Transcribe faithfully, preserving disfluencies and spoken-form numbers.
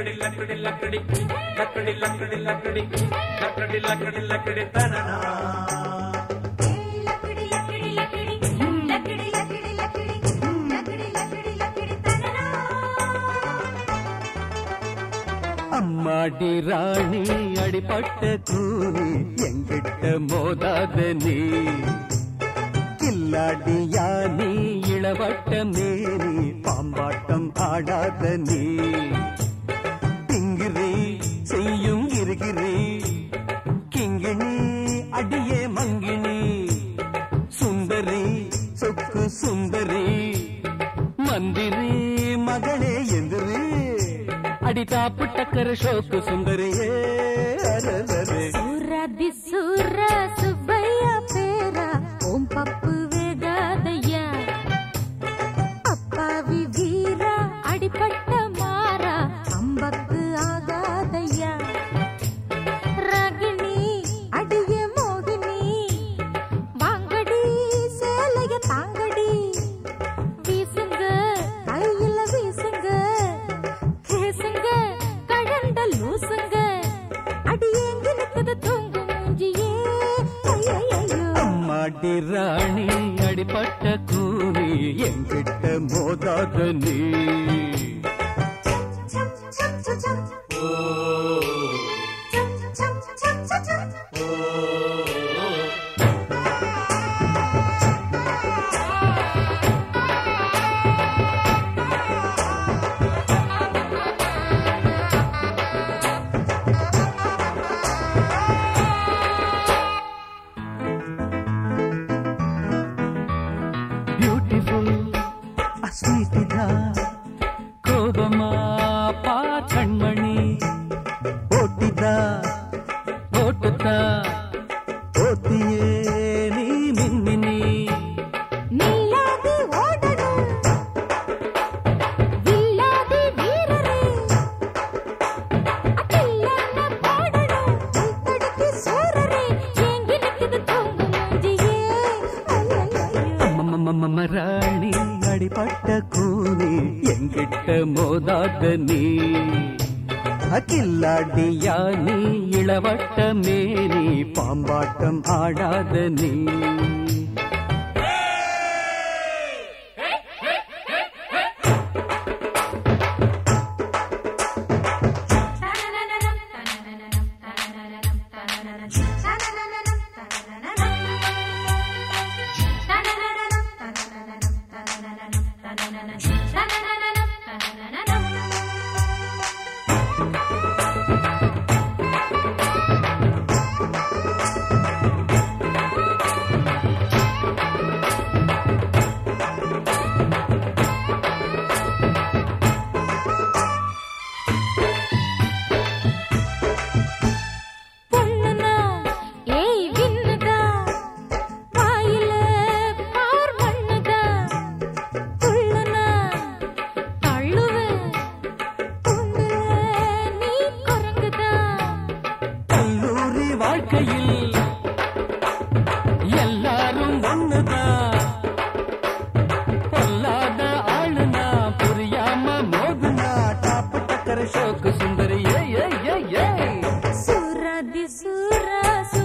लकड़ी लकड़ी लकड़ी लकड़ी लकड़ी लकड़ी लकड़ी लकड़ी लकड़ी तनना लकड़ी लकड़ी लकड़ी लकड़ी लकड़ी लकड़ी लकड़ी लकड़ी लकड़ी तनना அம்மாடி ராணி அடிபட்ட கூனி எங்கிட்ட மோதாத நீ கில்லாடியா நீ இளவட்ட மேரி பாம்பாட்டம் ஆடாத நீ திங்கிரி செய்யும் இருகிரி கிங்கிணி அடியே மங்கிணி சுந்தரி சொக்கு சுந்தரி மந்திரி மகளே எந்திரி அடி தாப்பு டக்கர ஷோக்கு சுந்தரியே அரரரே சூரதி சூர சுப்பையா பேரா ஓம் பப்பு வேகாதையா அப்பாவி வீரா அடிபட்ட மாறா அம்பக்கு ஆகாதையா ராகினி அடிய மோகினி வாங்கடி சேலைய தாங்கடி வீசுங்க கையில வீசுங்க கேசுங்க கடந்த லூசுங்க அடியேங்க நிற்குது தூங்கு மூஞ்சியே ஐயையோ அம்மாடி ராணி அடிபட்ட கூனி எங்கிட்ட மோதாத நீ பியூட்டிஃபுல் அஸ்வீட்டிதா கோபமா பா கண்மணி ஓட்டிதா ஓட்டுதா ஓட்டியே நீ மின்மினி நில்லாது ஓடணும் வில்லாது வீரரே அகில்லன்ன பாடணும் தடுக்கி சூரரே ஏங்கி நிற்குது தூங்கு மூஞ்சியே ஐயையோ மராணி அடிபட்ட கூனி எங்கிட்ட மோதாத நீ அகில்லாடியா நீ இளவட்ட மேரி பாம்பாட்டம் ஆடாத நீ பொண்ணுனா ஏய் விண்ணுதா வாயில பார் மண்ணுதா துள்ளுனா தள்ளுவே துண்டுல நீ குரங்குதா கல்லூரி வாழ்க்கையில் எல்லாரும் ஒண்ணுதா பொல்லாத ஆளுனா புரியாம மோதுனா டாப்பு டக்கர ஷோக்கு சுந்தரி ஏ ஏ ஏ ஏ சூரதி சூரா